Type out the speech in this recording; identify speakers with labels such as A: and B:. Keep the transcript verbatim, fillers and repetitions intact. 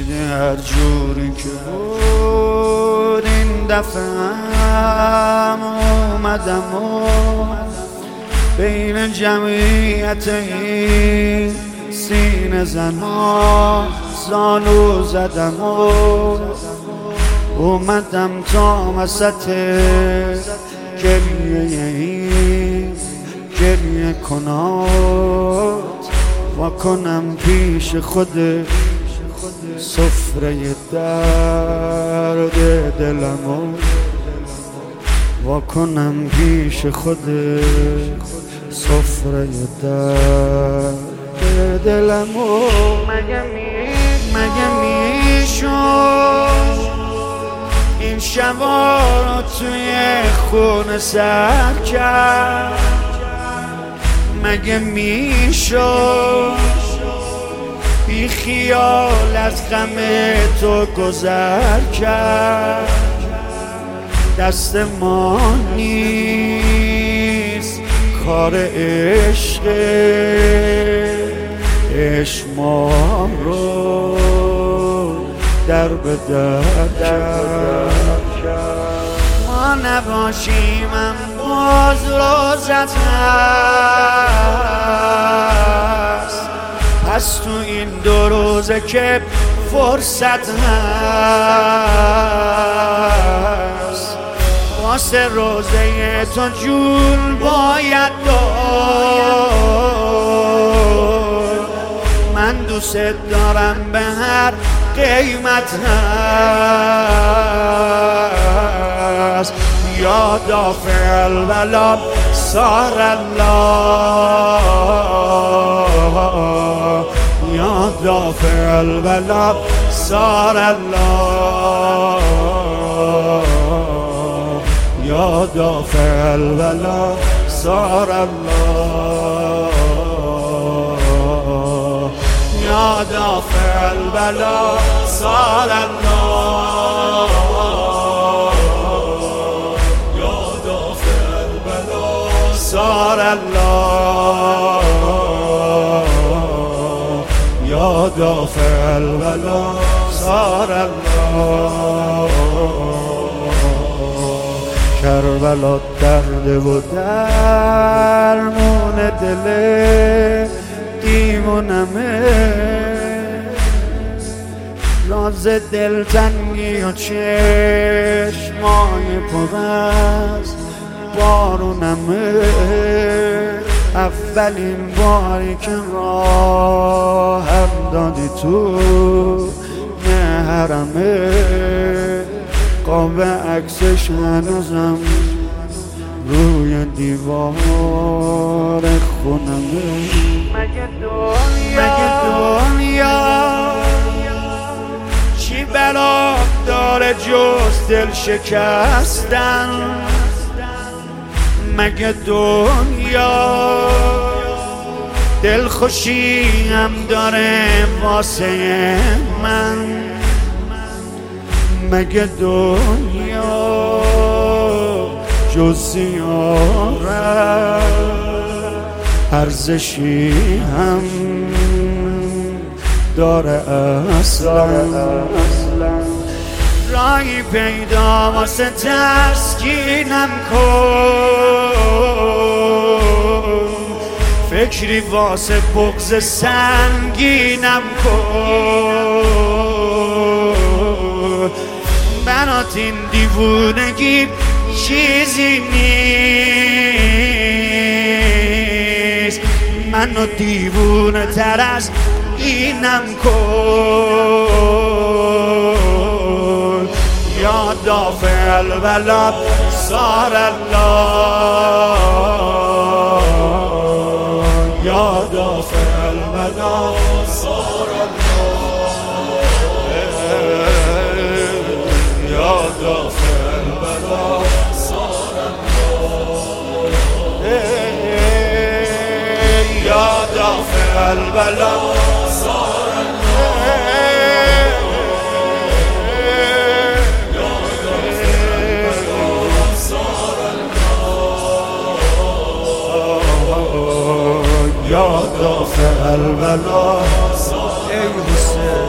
A: دیده هر جوری که بود این دفعه هم اومدم و بین جمعیت این سینه زنا زانو زدم و اومدم تا وسط گریه این گریه کنات و کنم پیش خود سفره درد دلمو و کنم پیش خود سفره درد دلمو مگه می مگه میشد این شبا رو توی خونه سر کرد مگه میشد بی خیال از غم تو گذر کرد دست ما نیست کار عشق عشق ما رو در به در کرد ما نباشیم هم باز روزت هست پس تو این دو روزه که فرصت هست واسه روزه تو جون باید دار من دوست دارم به هر قیمت هست یا دافع البلا صار الله یا دافع البلا صار الله یا دافع البلا صار الله یا دافع البلا صار الله یا دافع البلا صار الله یا دافع البلا صار الله کربلا درد و درمون دل دیوونمه راز دلتنگی و چشمای پر از بارونمه اولین باری که راهم دادی تو حرمه قاب عکسش هنوزم روی دیوار خونمه مگه دنیا مگه دنیا چی بلا داره جز دل شکستن مگه دنیا دل خوشی هم داره واسه من مگه دنیا جز زیارت ارزشی هم داره اصلا راهی پیدا واسه تسکینم کن فکری واسه بغض سنگینم کن برات این دیوونگی چیزی نیست منو دیوونه تر از اینم کن یا دافع البلا صار الله یا دافع البلا صار الله یا دافع البلا صار الله یا دافع البلا صار الله یا دافع البلا ای حسین